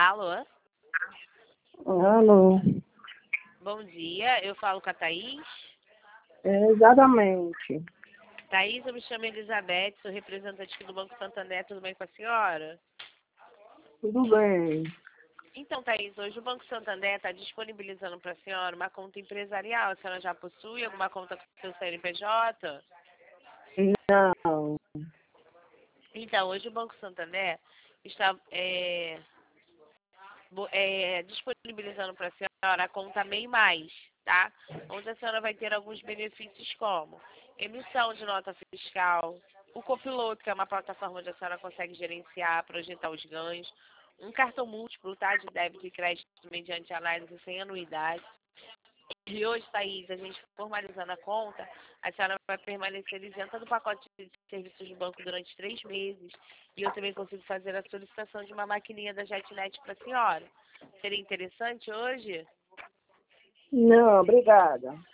Alô? Alô, Bom dia, eu falo com a Thaís. exatamente. Thaís, eu me chamo Elizabeth, sou representante aqui do Banco Santander, tudo bem com a senhora? Tudo bem? Então, Thaís, hoje o Banco Santander está disponibilizando para a senhora uma conta empresarial. A senhora já possui alguma conta com seu CNPJ? Não. Então, hoje o Banco Santander está disponibilizando para a senhora a conta MEI Mais, tá? Onde a senhora vai ter alguns benefícios como emissão de nota fiscal, o Copiloto, que é uma plataforma onde a senhora consegue gerenciar, projetar os ganhos, um cartão múltiplo, tá? De débito e crédito mediante análise sem anuidade. E hoje, Thaís, a gente formalizando a conta, a senhora vai permanecer isenta do pacote de serviços do banco durante 3 meses. E eu também consigo fazer a solicitação de uma maquininha da JetNet para a senhora. Seria interessante hoje? Não, obrigada.